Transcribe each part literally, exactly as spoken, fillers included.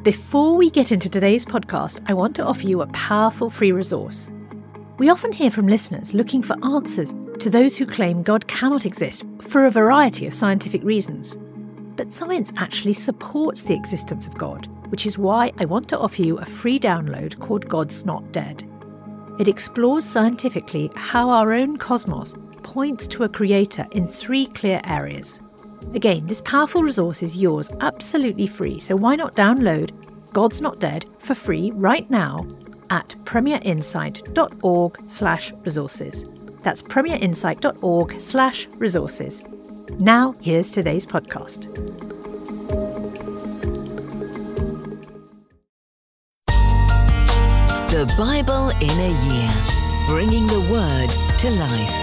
Before we get into today's podcast, I want to offer you a powerful free resource. We often hear from listeners looking for answers to those who claim God cannot exist for a variety of scientific reasons. But science actually supports the existence of God, which is why I want to offer you a free download called God's Not Dead. It explores scientifically how our own cosmos points to a creator in three clear areas. Again, this powerful resource is yours absolutely free, so why not download God's Not Dead for free right now at premierinsight.org slash resources. That's premierinsight.org slash resources. Now, here's today's podcast. The Bible in a Year, bringing the Word to life.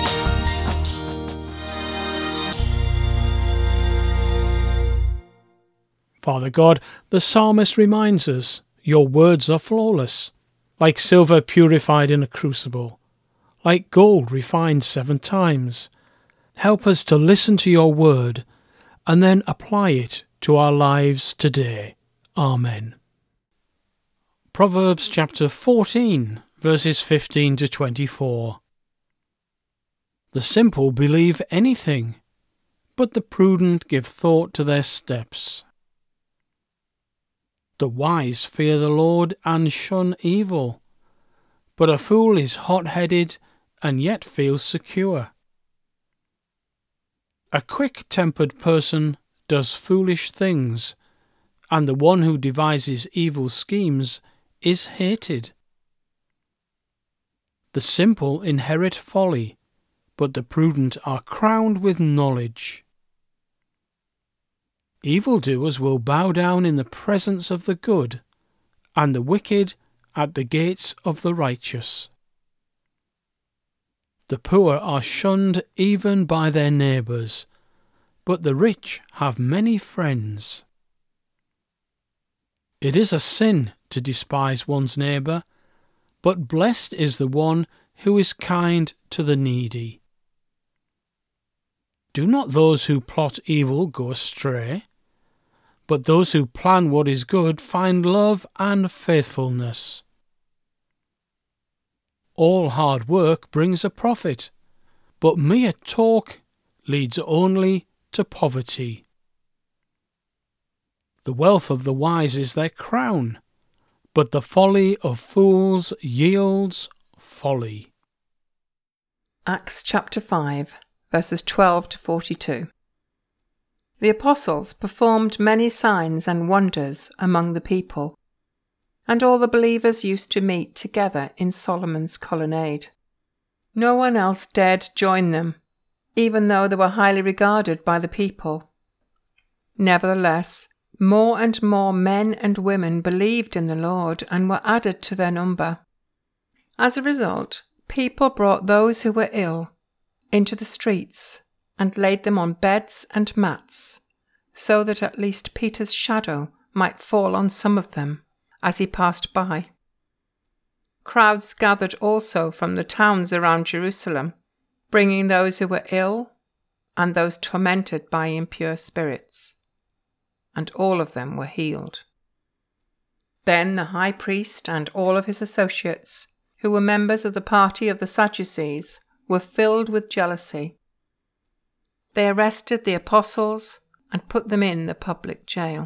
Father God, the psalmist reminds us, your words are flawless, like silver purified in a crucible, like gold refined seven times. Help us to listen to your word and then apply it to our lives today. Amen. Proverbs chapter fourteen, verses fifteen to twenty-four. The simple believe anything, but the prudent give thought to their steps. The wise fear the Lord and shun evil, but a fool is hot-headed and yet feels secure. A quick-tempered person does foolish things, and the one who devises evil schemes is hated. The simple inherit folly, but the prudent are crowned with knowledge. Evildoers will bow down in the presence of the good, and the wicked at the gates of the righteous. The poor are shunned even by their neighbours, but the rich have many friends. It is a sin to despise one's neighbour, but blessed is the one who is kind to the needy. Do not those who plot evil go astray, but those who plan what is good find love and faithfulness. All hard work brings a profit, but mere talk leads only to poverty. The wealth of the wise is their crown, but the folly of fools yields folly. Acts chapter five, verses twelve to forty-two. The apostles performed many signs and wonders among the people, and all the believers used to meet together in Solomon's colonnade. No one else dared join them, even though they were highly regarded by the people. Nevertheless, more and more men and women believed in the Lord and were added to their number. As a result, people brought those who were ill into the streets and laid them on beds and mats, so that at least Peter's shadow might fall on some of them as he passed by. Crowds gathered also from the towns around Jerusalem, bringing those who were ill and those tormented by impure spirits, and all of them were healed. Then the high priest and all of his associates, who were members of the party of the Sadducees, were filled with jealousy. They arrested the apostles and put them in the public jail.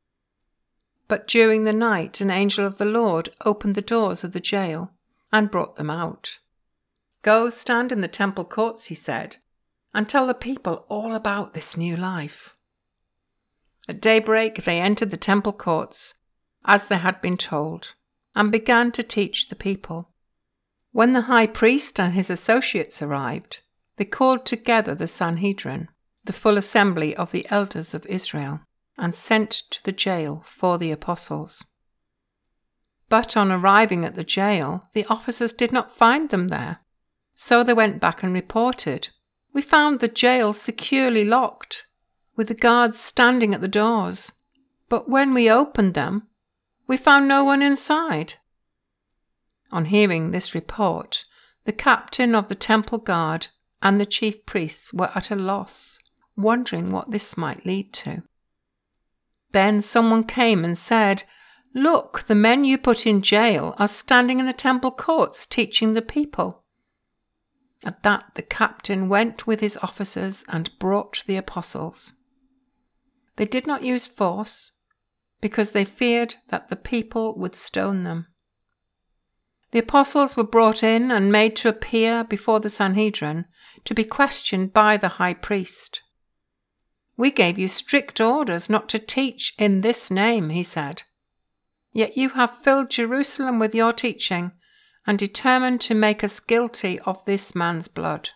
But during the night an angel of the Lord opened the doors of the jail and brought them out. "Go stand in the temple courts," he said, "and tell the people all about this new life." At daybreak they entered the temple courts, as they had been told, and began to teach the people. When the high priest and his associates arrived, they called together the Sanhedrin, the full assembly of the elders of Israel, and sent to the jail for the apostles. But on arriving at the jail, the officers did not find them there, so they went back and reported, "We found the jail securely locked, with the guards standing at the doors, but when we opened them, we found no one inside." On hearing this report, the captain of the temple guard and the chief priests were at a loss, wondering what this might lead to. Then someone came and said, "Look, the men you put in jail are standing in the temple courts teaching the people." At that the captain went with his officers and brought the apostles. They did not use force, because they feared that the people would stone them. The apostles were brought in and made to appear before the Sanhedrin to be questioned by the high priest. "We gave you strict orders not to teach in this name," he said. "Yet you have filled Jerusalem with your teaching and determined to make us guilty of this man's blood."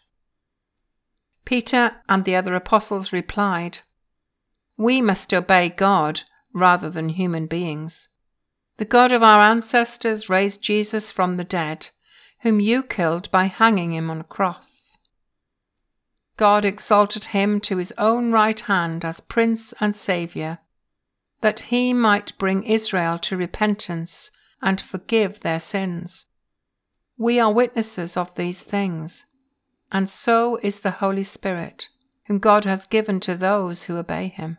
Peter and the other apostles replied, "We must obey God rather than human beings. The God of our ancestors raised Jesus from the dead, whom you killed by hanging him on a cross. God exalted him to his own right hand as Prince and Saviour, that he might bring Israel to repentance and forgive their sins. We are witnesses of these things, and so is the Holy Spirit, whom God has given to those who obey him."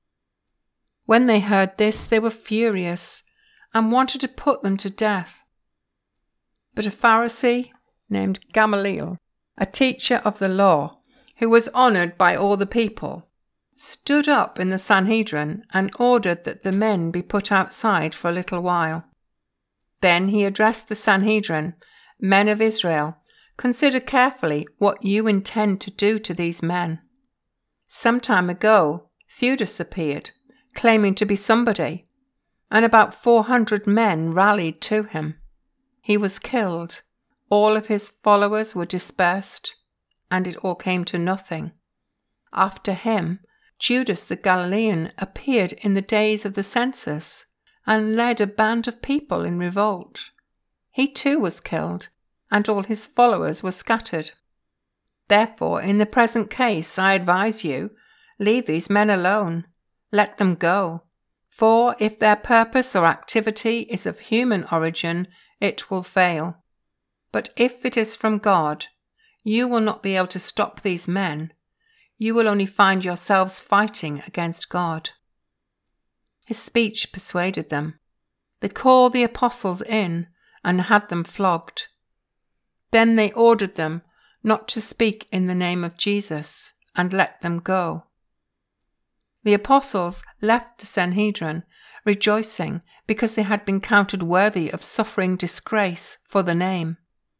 When they heard this, they were furious and wanted to put them to death. But a Pharisee named Gamaliel, a teacher of the law, who was honoured by all the people, stood up in the Sanhedrin and ordered that the men be put outside for a little while. Then he addressed the Sanhedrin, "Men of Israel, consider carefully what you intend to do to these men. Some time ago, Theudas appeared, claiming to be somebody, and about four hundred men rallied to him. He was killed, all of his followers were dispersed, and it all came to nothing. After him, Judas the Galilean appeared in the days of the census and led a band of people in revolt. He too was killed, and all his followers were scattered. Therefore, in the present case, I advise you, leave these men alone. Let them go. For if their purpose or activity is of human origin, it will fail. But if it is from God, you will not be able to stop these men. You will only find yourselves fighting against God." His speech persuaded them. They called the apostles in and had them flogged. Then they ordered them not to speak in the name of Jesus and let them go. The apostles left the Sanhedrin, rejoicing because they had been counted worthy of suffering disgrace for the name.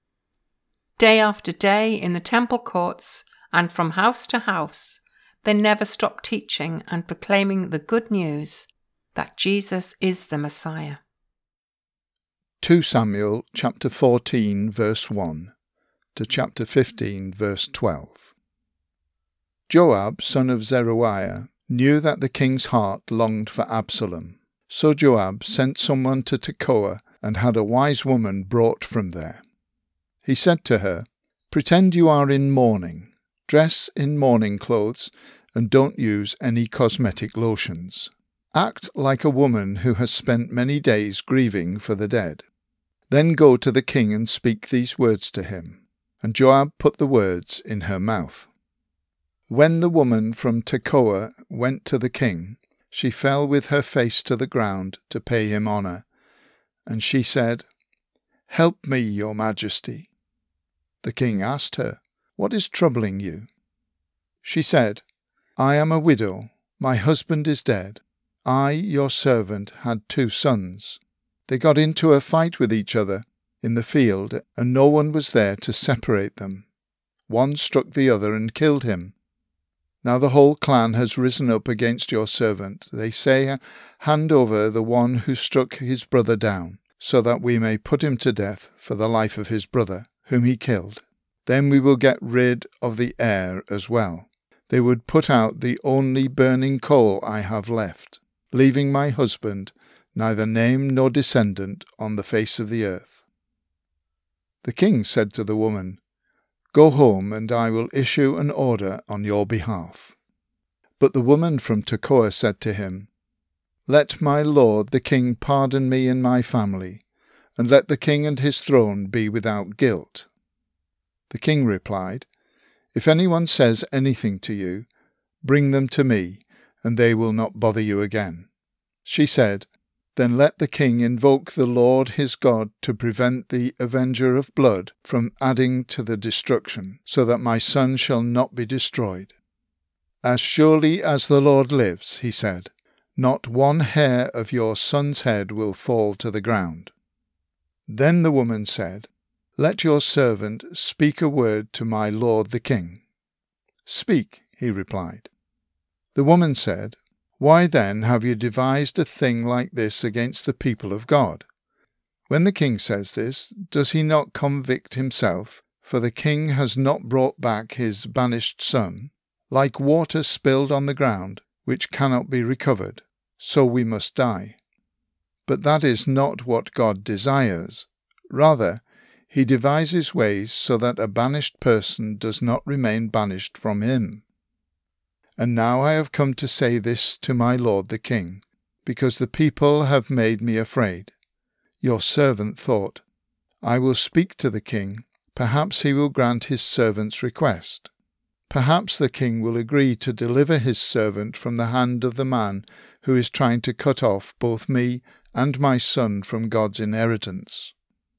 Day after day in the temple courts and from house to house, they never stopped teaching and proclaiming the good news that Jesus is the Messiah. Second Samuel chapter fourteen verse one to chapter fifteen verse twelve. Joab, son of Zeruiah, knew that the king's heart longed for Absalom. So Joab sent someone to Tekoa and had a wise woman brought from there. He said to her, "Pretend you are in mourning, dress in mourning clothes, and don't use any cosmetic lotions. Act like a woman who has spent many days grieving for the dead. Then go to the king and speak these words to him." And Joab put the words in her mouth. When the woman from Tekoa went to the king, she fell with her face to the ground to pay him honour, and she said, "Help me, your majesty." The king asked her, "What is troubling you?" She said, "I am a widow. My husband is dead. I, your servant, had two sons. They got into a fight with each other in the field, and no one was there to separate them. One struck the other and killed him. Now the whole clan has risen up against your servant. They say, 'Hand over the one who struck his brother down, so that we may put him to death for the life of his brother, whom he killed. Then we will get rid of the heir as well.' They would put out the only burning coal I have left, leaving my husband neither name nor descendant on the face of the earth." The king said to the woman, "Go home, and I will issue an order on your behalf." But the woman from Tekoa said to him, "Let my lord the king pardon me and my family, and let the king and his throne be without guilt." The king replied, "If anyone says anything to you, bring them to me, and they will not bother you again." She said, Then let the king invoke the Lord his God to prevent the avenger of blood from adding to the destruction, so that my son shall not be destroyed. As surely as the Lord lives, he said, not one hair of your son's head will fall to the ground. Then the woman said, Let your servant speak a word to my lord the king. Speak, he replied. The woman said, Why then have you devised a thing like this against the people of God? When the king says this, does he not convict himself? For the king has not brought back his banished son. Like water spilled on the ground, which cannot be recovered, so we must die. But that is not what God desires. Rather, he devises ways so that a banished person does not remain banished from him. And now I have come to say this to my lord the king, because the people have made me afraid. Your servant thought, I will speak to the king, perhaps he will grant his servant's request. Perhaps the king will agree to deliver his servant from the hand of the man who is trying to cut off both me and my son from God's inheritance.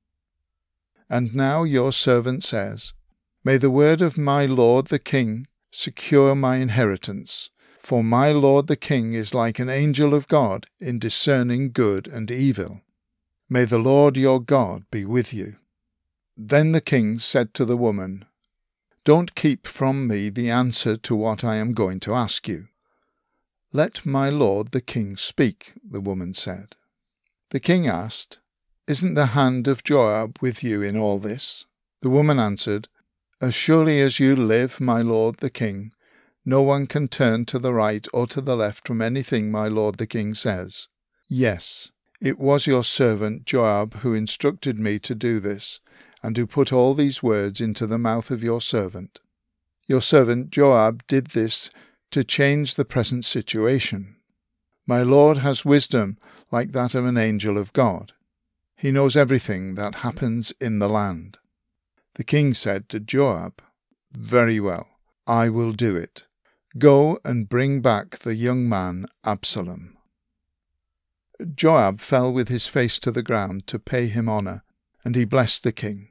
And now your servant says, May the word of my lord the king secure my inheritance, for my lord the king is like an angel of God in discerning good and evil. May the Lord your God be with you. Then the king said to the woman, Don't keep from me the answer to what I am going to ask you. Let my lord the king speak, the woman said. The king asked, Isn't the hand of Joab with you in all this? The woman answered, As surely as you live, my lord the king, no one can turn to the right or to the left from anything my lord the king says. Yes, it was your servant Joab who instructed me to do this, and who put all these words into the mouth of your servant. Your servant Joab did this to change the present situation. My lord has wisdom like that of an angel of God. He knows everything that happens in the land. The king said to Joab, Very well, I will do it. Go and bring back the young man Absalom. Joab fell with his face to the ground to pay him honour, and he blessed the king.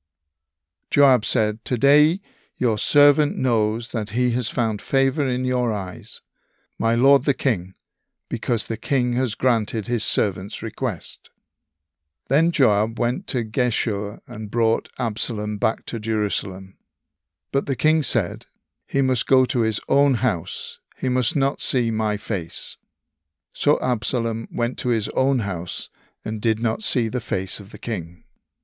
Joab said, Today your servant knows that he has found favour in your eyes, my lord the king, because the king has granted his servant's request. Then Joab went to Geshur and brought Absalom back to Jerusalem. But the king said, He must go to his own house, he must not see my face. So Absalom went to his own house and did not see the face of the king.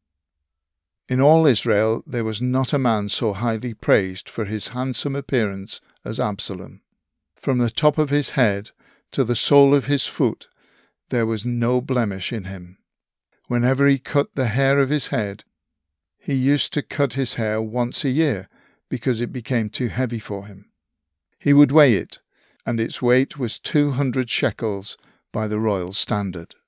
In all Israel there was not a man so highly praised for his handsome appearance as Absalom. From the top of his head to the sole of his foot there was no blemish in him. Whenever he cut the hair of his head, he used to cut his hair once a year because it became too heavy for him. He would weigh it, and its weight was two hundred shekels by the royal standard.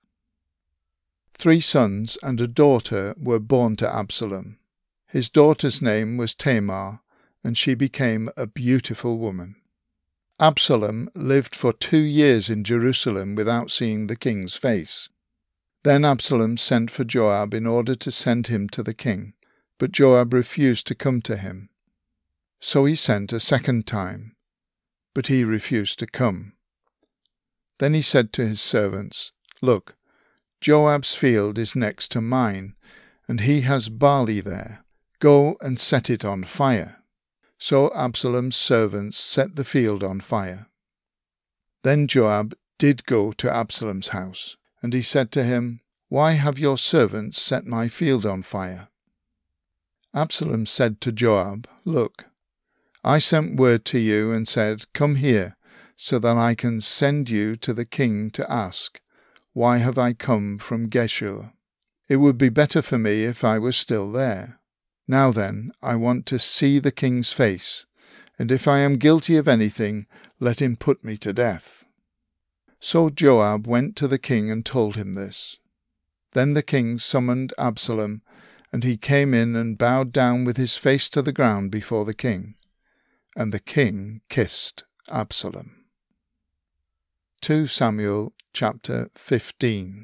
Three sons and a daughter were born to Absalom. His daughter's name was Tamar, and she became a beautiful woman. Absalom lived for two years in Jerusalem without seeing the king's face. Then Absalom sent for Joab in order to send him to the king, but Joab refused to come to him. So he sent a second time, but he refused to come. Then he said to his servants, Look, Joab's field is next to mine, and he has barley there. Go and set it on fire. So Absalom's servants set the field on fire. Then Joab did go to Absalom's house, and he said to him, Why have your servants set my field on fire? Absalom said to Joab, Look, I sent word to you and said, Come here, so that I can send you to the king to ask, Why have I come from Geshur? It would be better for me if I was still there. Now then, I want to see the king's face, and if I am guilty of anything, let him put me to death. So Joab went to the king and told him this. Then the king summoned Absalom, and he came in and bowed down with his face to the ground before the king. And the king kissed Absalom. Second Samuel chapter fifteen.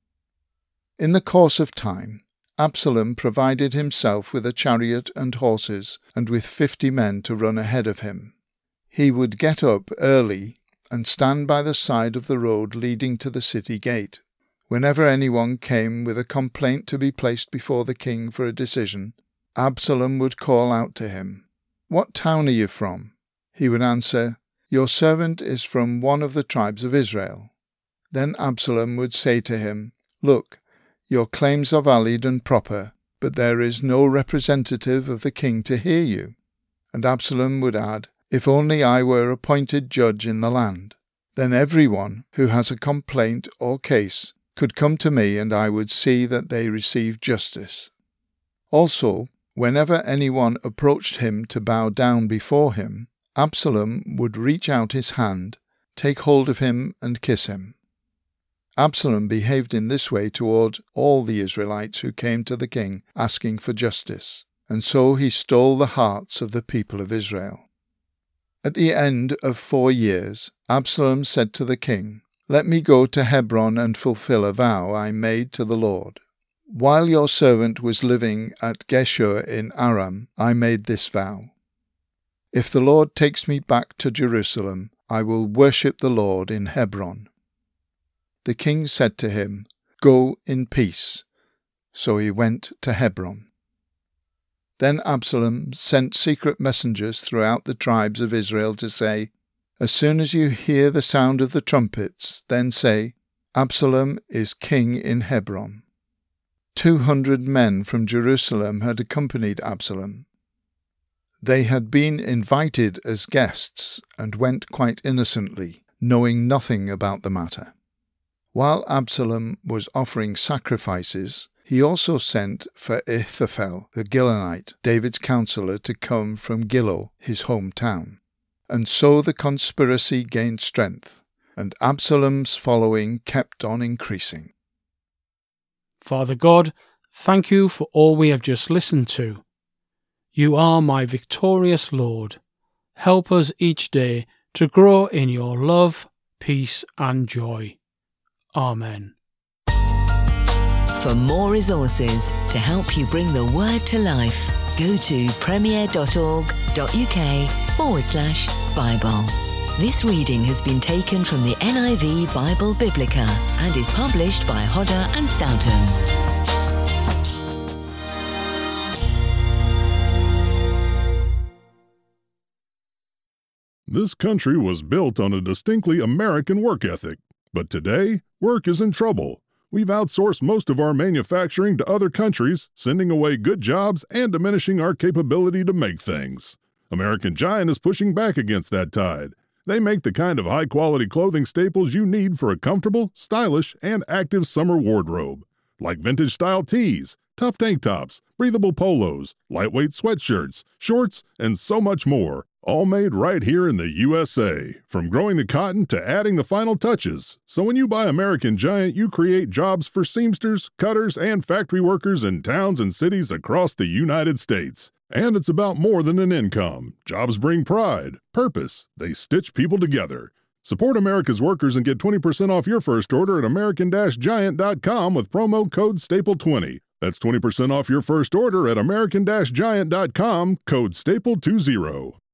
In the course of time, Absalom provided himself with a chariot and horses, and with fifty men to run ahead of him. He would get up early and stand by the side of the road leading to the city gate. Whenever anyone came with a complaint to be placed before the king for a decision, Absalom would call out to him, "What town are you from?" He would answer, "Your servant is from one of the tribes of Israel." Then Absalom would say to him, "Look, your claims are valid and proper, but there is no representative of the king to hear you." And Absalom would add, "If only I were appointed judge in the land. Then everyone who has a complaint or case could come to me, and I would see that they receive justice." Also, whenever anyone approached him to bow down before him, Absalom would reach out his hand, take hold of him, and kiss him. Absalom behaved in this way toward all the Israelites who came to the king asking for justice, and so he stole the hearts of the people of Israel. At the end of four years, Absalom said to the king, "Let me go to Hebron and fulfill a vow I made to the Lord. While your servant was living at Geshur in Aram, I made this vow. If the Lord takes me back to Jerusalem, I will worship the Lord in Hebron." The king said to him, "Go in peace." So he went to Hebron. Then Absalom sent secret messengers throughout the tribes of Israel to say, "As soon as you hear the sound of the trumpets, then say, 'Absalom is king in Hebron.'" Two hundred men from Jerusalem had accompanied Absalom. They had been invited as guests and went quite innocently, knowing nothing about the matter. While Absalom was offering sacrifices, he also sent for Ahithophel the Gilonite, David's counselor, to come from Gilo, his hometown. And so the conspiracy gained strength, and Absalom's following kept on increasing. Father God, thank you for all we have just listened to. You are my victorious Lord. Help us each day to grow in your love, peace, and joy. Amen. For more resources to help you bring the word to life, go to premier.org.uk forward slash Bible. This reading has been taken from the N I V Bible Biblica and is published by Hodder and Stoughton. This country was built on a distinctly American work ethic. But today, work is in trouble. We've outsourced most of our manufacturing to other countries, sending away good jobs and diminishing our capability to make things. American Giant is pushing back against that tide. They make the kind of high-quality clothing staples you need for a comfortable, stylish, and active summer wardrobe. Like vintage-style tees, tough tank tops, breathable polos, lightweight sweatshirts, shorts, and so much more. All made right here in the U S A, from growing the cotton to adding the final touches. So when you buy American Giant, you create jobs for seamsters, cutters, and factory workers in towns and cities across the United States. And it's about more than an income. Jobs bring pride, purpose. They stitch people together. Support America's workers and get twenty percent off your first order at American Giant dot com with promo code staple twenty. That's twenty percent off your first order at American Giant dot com, code staple twenty.